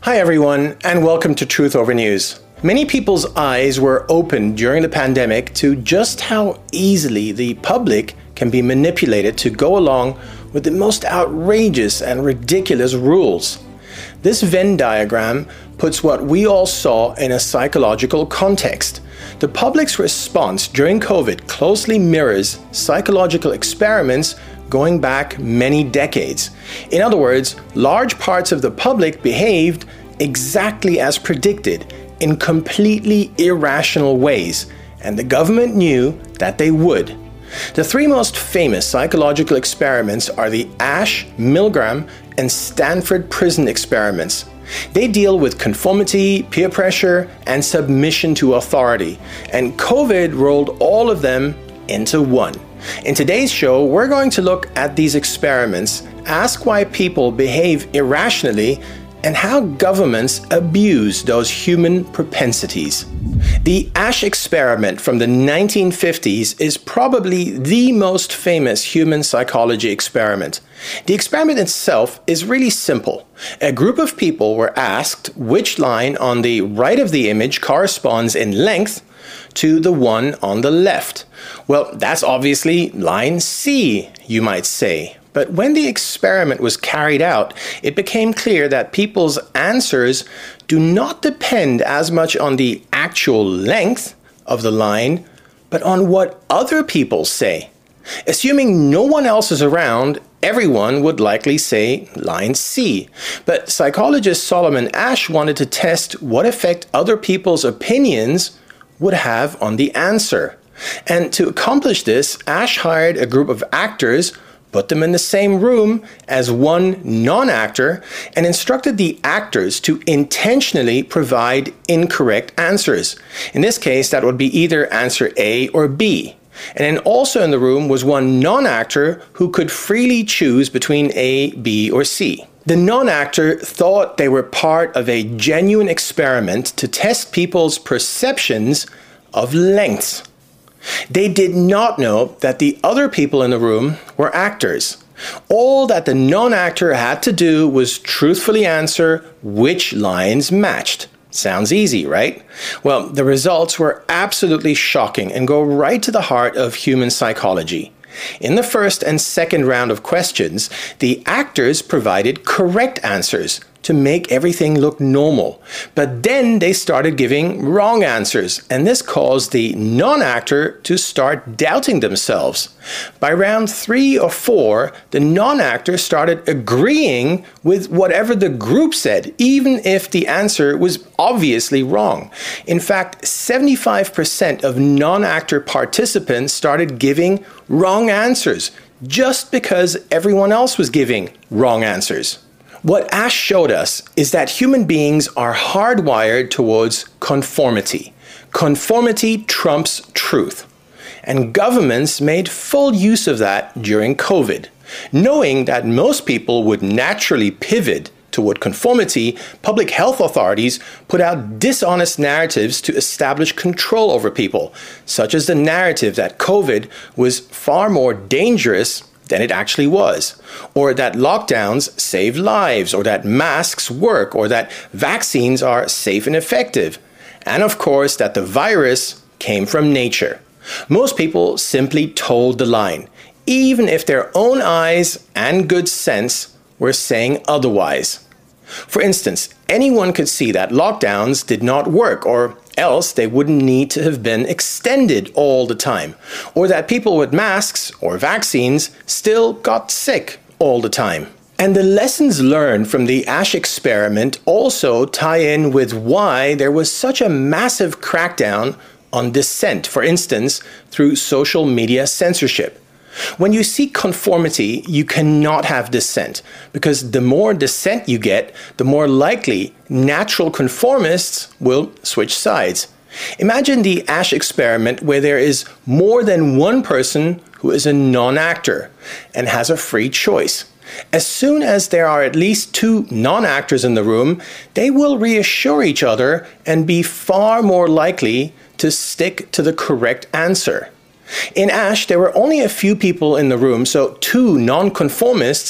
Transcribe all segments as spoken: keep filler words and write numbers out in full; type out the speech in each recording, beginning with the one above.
Hi everyone, and welcome to Truth Over News. Many people's eyes were opened during the pandemic to just how easily the public can be manipulated to go along with the most outrageous and ridiculous rules. This Venn diagram puts what we all saw in a psychological context. The public's response during COVID closely mirrors psychological experiments going back many decades. In other words, large parts of the public behaved exactly as predicted in completely irrational ways, and the government knew that they would. The three most famous psychological experiments are the Asch, Milgram, and Stanford Prison experiments. They deal with conformity, peer pressure, and submission to authority, and COVID rolled all of them into one. In today's show, we're going to look at these experiments, ask why people behave irrationally, and how governments abuse those human propensities. The Asch experiment from the nineteen fifties is probably the most famous human psychology experiment. The experiment itself is really simple. A group of people were asked which line on the right of the image corresponds in length to the one on the left. Well, that's obviously line C, you might say. But when the experiment was carried out, it became clear that people's answers do not depend as much on the actual length of the line, but on what other people say. Assuming no one else is around, everyone would likely say line C. But psychologist Solomon Asch wanted to test what effect other people's opinions would have on the answer. And to accomplish this, Asch hired a group of actors, put them in the same room as one non-actor, and instructed the actors to intentionally provide incorrect answers. In this case, that would be either answer A or B. And then also in the room was one non-actor who could freely choose between A, B, or C. The non-actor thought they were part of a genuine experiment to test people's perceptions of lengths. They did not know that the other people in the room were actors. All that the non-actor had to do was truthfully answer which lines matched. Sounds easy, right? Well, the results were absolutely shocking and go right to the heart of human psychology. In the first and second round of questions, the actors provided correct answers to make everything look normal. But then they started giving wrong answers, and this caused the non-actor to start doubting themselves. By round three or four, the non-actor started agreeing with whatever the group said, even if the answer was obviously wrong. In fact, seventy-five percent of non-actor participants started giving wrong answers just because everyone else was giving wrong answers. What Asch showed us is that human beings are hardwired towards conformity. Conformity trumps truth. And governments made full use of that during COVID. Knowing that most people would naturally pivot toward conformity, public health authorities put out dishonest narratives to establish control over people, such as the narrative that COVID was far more dangerous than it actually was, or that lockdowns save lives, or that masks work, or that vaccines are safe and effective, and of course that the virus came from nature. Most people simply told the line, even if their own eyes and good sense were saying otherwise. For instance, anyone could see that lockdowns did not work, or else they wouldn't need to have been extended all the time, or that people with masks or vaccines still got sick all the time. And the lessons learned from the Asch experiment also tie in with why there was such a massive crackdown on dissent, for instance, through social media censorship. When you seek conformity, you cannot have dissent, because the more dissent you get, the more likely natural conformists will switch sides. Imagine the Asch experiment where there is more than one person who is a non-actor and has a free choice. As soon as there are at least two non-actors in the room, they will reassure each other and be far more likely to stick to the correct answer. In Asch, there were only a few people in the room, so two nonconformists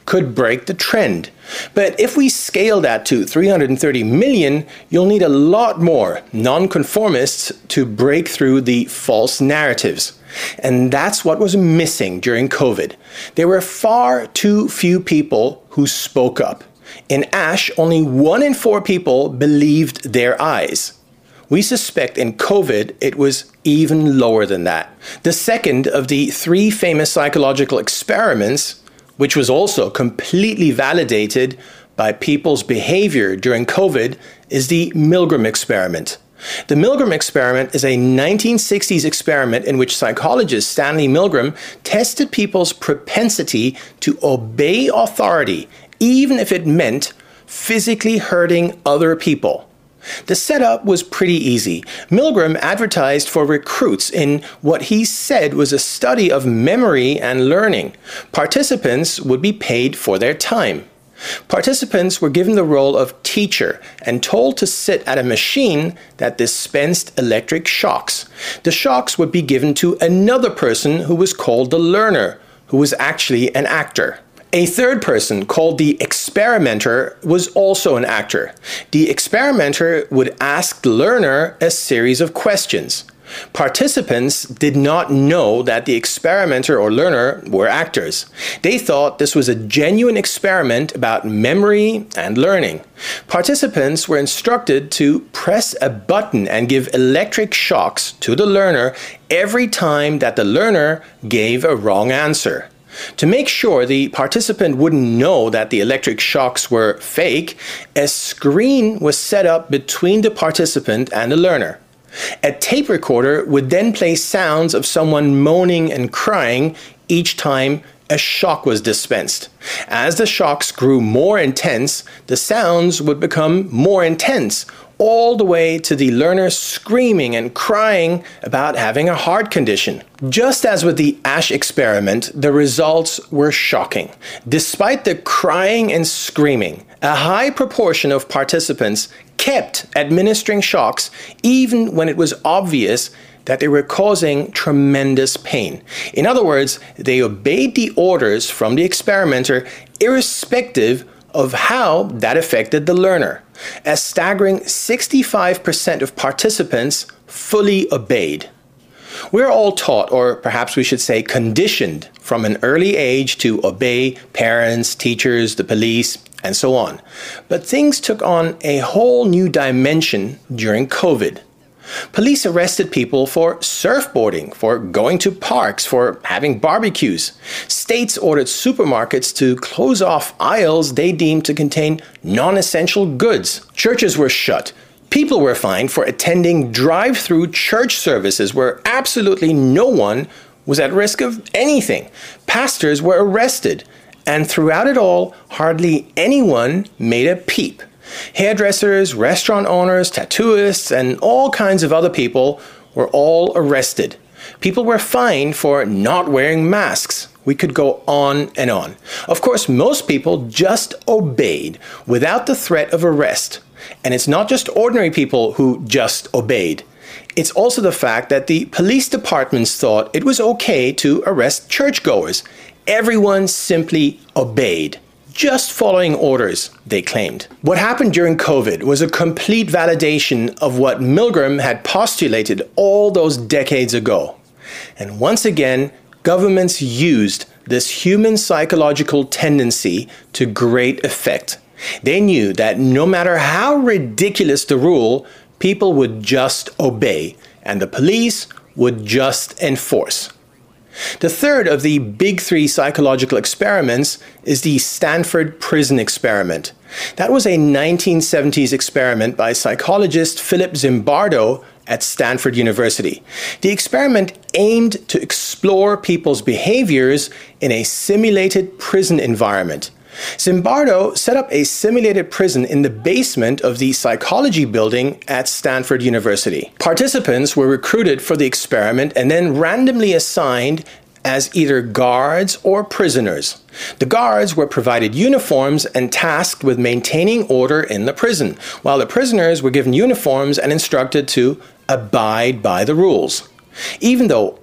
could break the trend. But if we scale that to three hundred thirty million, you'll need a lot more nonconformists to break through the false narratives. And that's what was missing during COVID. There were far too few people who spoke up. In ASH, only one in four people believed their eyes. We suspect in COVID it was even lower than that. The second of the three famous psychological experiments, which was also completely validated by people's behavior during COVID, is the Milgram experiment. The Milgram experiment is a nineteen sixties experiment in which psychologist Stanley Milgram tested people's propensity to obey authority, even if it meant physically hurting other people. The setup was pretty easy. Milgram advertised for recruits in what he said was a study of memory and learning. Participants would be paid for their time. Participants were given the role of teacher and told to sit at a machine that dispensed electric shocks. The shocks would be given to another person who was called the learner, who was actually an actor. A third person, called the experimenter, was also an actor. The experimenter would ask the learner a series of questions. Participants did not know that the experimenter or learner were actors. They thought this was a genuine experiment about memory and learning. Participants were instructed to press a button and give electric shocks to the learner every time that the learner gave a wrong answer. To make sure the participant wouldn't know that the electric shocks were fake, a screen was set up between the participant and the learner. A tape recorder would then play sounds of someone moaning and crying each time a shock was dispensed. As the shocks grew more intense, the sounds would become more intense, all the way to the learner screaming and crying about having a heart condition. Just as with the ASH experiment, the results were shocking. Despite the crying and screaming, a high proportion of participants kept administering shocks even when it was obvious that they were causing tremendous pain. In other words, they obeyed the orders from the experimenter irrespective of how that affected the learner. A staggering sixty-five percent of participants fully obeyed. We're all taught, or perhaps we should say conditioned, from an early age to obey parents, teachers, the police, and so on. But things took on a whole new dimension during COVID. Police arrested people for surfboarding, for going to parks, for having barbecues. States ordered supermarkets to close off aisles they deemed to contain non-essential goods. Churches were shut. People were fined for attending drive-through church services where absolutely no one was at risk of anything. Pastors were arrested. And throughout it all, hardly anyone made a peep. Hairdressers, restaurant owners, tattooists, and all kinds of other people were all arrested. People were fined for not wearing masks. We could go on and on. Of course, most people just obeyed without the threat of arrest. And it's not just ordinary people who just obeyed. It's also the fact that the police departments thought it was okay to arrest churchgoers. Everyone simply obeyed. Just following orders, they claimed. What happened during COVID was a complete validation of what Milgram had postulated all those decades ago. And once again, governments used this human psychological tendency to great effect. They knew that no matter how ridiculous the rule, people would just obey, and the police would just enforce. The third of the big three psychological experiments is the Stanford Prison Experiment. That was a nineteen seventies experiment by psychologist Philip Zimbardo at Stanford University. The experiment aimed to explore people's behaviors in a simulated prison environment. Zimbardo set up a simulated prison in the basement of the psychology building at Stanford University. Participants were recruited for the experiment and then randomly assigned as either guards or prisoners. The guards were provided uniforms and tasked with maintaining order in the prison, while the prisoners were given uniforms and instructed to abide by the rules. Even though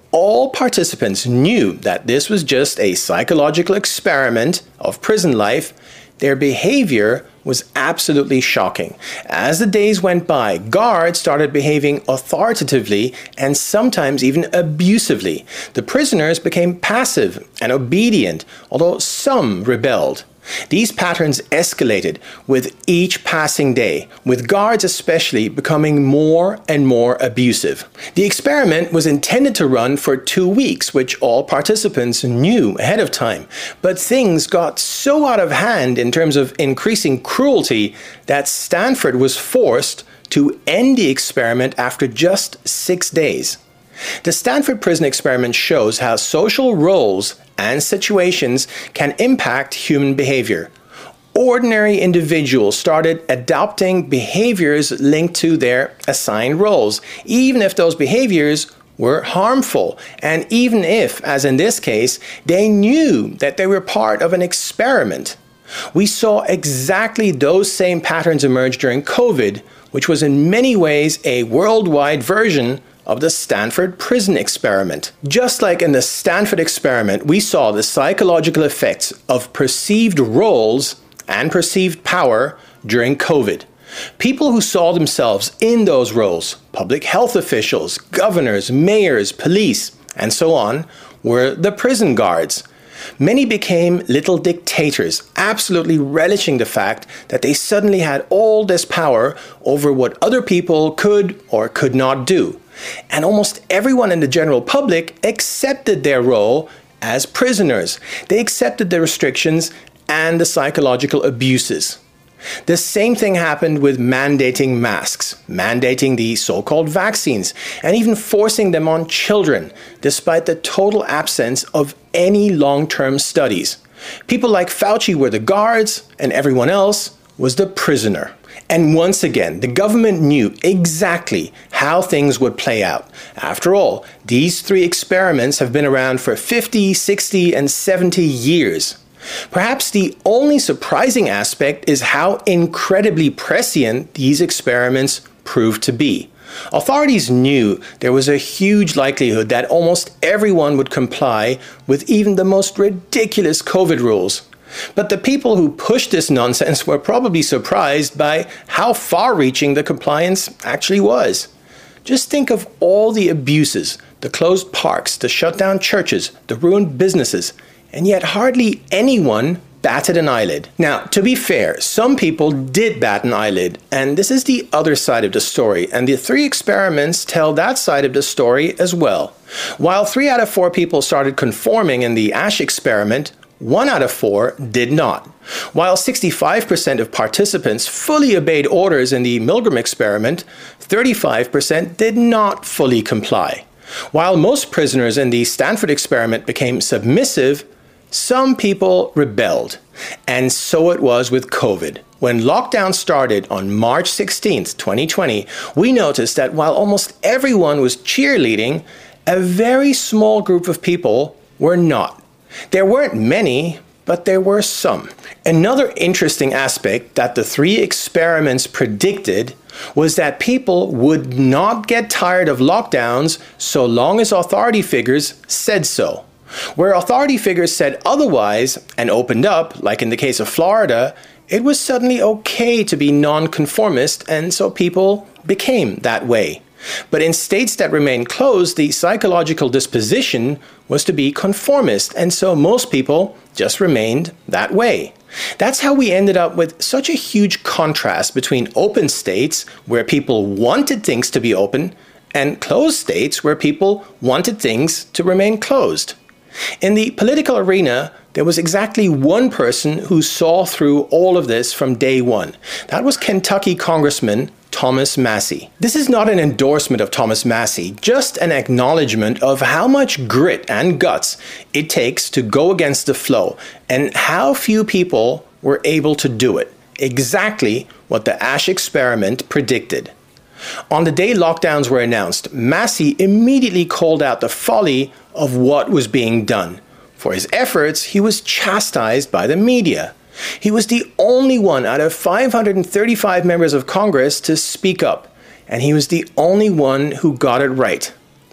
all participants knew that this was just a psychological experiment of prison life, their behavior was absolutely shocking. As the days went by, guards started behaving authoritatively and sometimes even abusively. The prisoners became passive and obedient, although some rebelled. These patterns escalated with each passing day, with guards especially becoming more and more abusive. The experiment was intended to run for two weeks, which all participants knew ahead of time. But things got so out of hand in terms of increasing cruelty that Stanford was forced to end the experiment after just six days. The Stanford Prison Experiment shows how social roles and situations can impact human behavior. Ordinary individuals started adopting behaviors linked to their assigned roles, even if those behaviors were harmful, and even if, as in this case, they knew that they were part of an experiment. We saw exactly those same patterns emerge during COVID, which was in many ways a worldwide version of the Stanford Prison Experiment. Just like in the Stanford Experiment, we saw the psychological effects of perceived roles and perceived power during COVID. People who saw themselves in those roles, public health officials, governors, mayors, police, and so on, were the prison guards. Many became little dictators, absolutely relishing the fact that they suddenly had all this power over what other people could or could not do. And almost everyone in the general public accepted their role as prisoners. They accepted the restrictions and the psychological abuses. The same thing happened with mandating masks, mandating the so-called vaccines, and even forcing them on children, despite the total absence of any long-term studies. People like Fauci were the guards, and everyone else was the prisoner. And once again, the government knew exactly how things would play out. After all, these three experiments have been around for fifty, sixty, and seventy years. Perhaps the only surprising aspect is how incredibly prescient these experiments proved to be. Authorities knew there was a huge likelihood that almost everyone would comply with even the most ridiculous COVID rules. But the people who pushed this nonsense were probably surprised by how far-reaching the compliance actually was. Just think of all the abuses, the closed parks, the shut down churches, the ruined businesses, and yet hardly anyone batted an eyelid. Now, to be fair, some people did bat an eyelid, and this is the other side of the story, and the three experiments tell that side of the story as well. While three out of four people started conforming in the Asch experiment, one out of four did not. While sixty-five percent of participants fully obeyed orders in the Milgram experiment, thirty-five percent did not fully comply. While most prisoners in the Stanford experiment became submissive, some people rebelled. And so it was with COVID. When lockdown started on March sixteenth, twenty twenty, we noticed that while almost everyone was cheerleading, a very small group of people were not. There weren't many, but there were some. Another interesting aspect that the three experiments predicted was that people would not get tired of lockdowns so long as authority figures said so. Where authority figures said otherwise and opened up, like in the case of Florida, it was suddenly okay to be nonconformist, and so people became that way. But in states that remained closed, the psychological disposition was to be conformist, and so most people just remained that way. That's how we ended up with such a huge contrast between open states, where people wanted things to be open, and closed states, where people wanted things to remain closed. In the political arena, there was exactly one person who saw through all of this from day one. That was Kentucky Congressman Thomas Massie. This is not an endorsement of Thomas Massie, just an acknowledgement of how much grit and guts it takes to go against the flow, and how few people were able to do it. Exactly what the Asch experiment predicted. On the day lockdowns were announced, Massie immediately called out the folly of what was being done. For his efforts, he was chastised by the media. He was the only one out of five hundred thirty-five members of Congress to speak up, and he was the only one who got it right.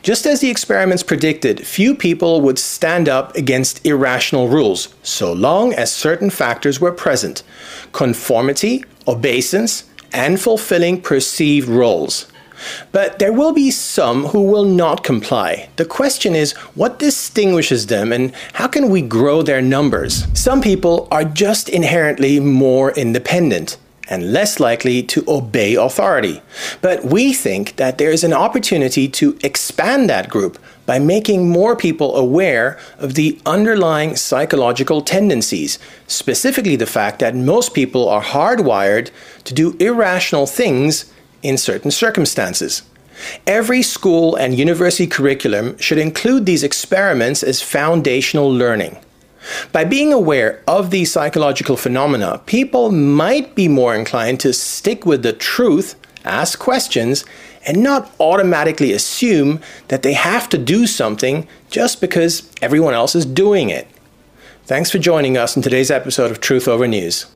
Just as the experiments predicted, few people would stand up against irrational rules, so long as certain factors were present: conformity, obeisance, and fulfilling perceived roles. But there will be some who will not comply. The question is, what distinguishes them and how can we grow their numbers? Some people are just inherently more independent and less likely to obey authority. But we think that there is an opportunity to expand that group by making more people aware of the underlying psychological tendencies, specifically the fact that most people are hardwired to do irrational things in certain circumstances. Every school and university curriculum should include these experiments as foundational learning. By being aware of these psychological phenomena, people might be more inclined to stick with the truth, ask questions, and not automatically assume that they have to do something just because everyone else is doing it. Thanks for joining us in today's episode of Truth Over News.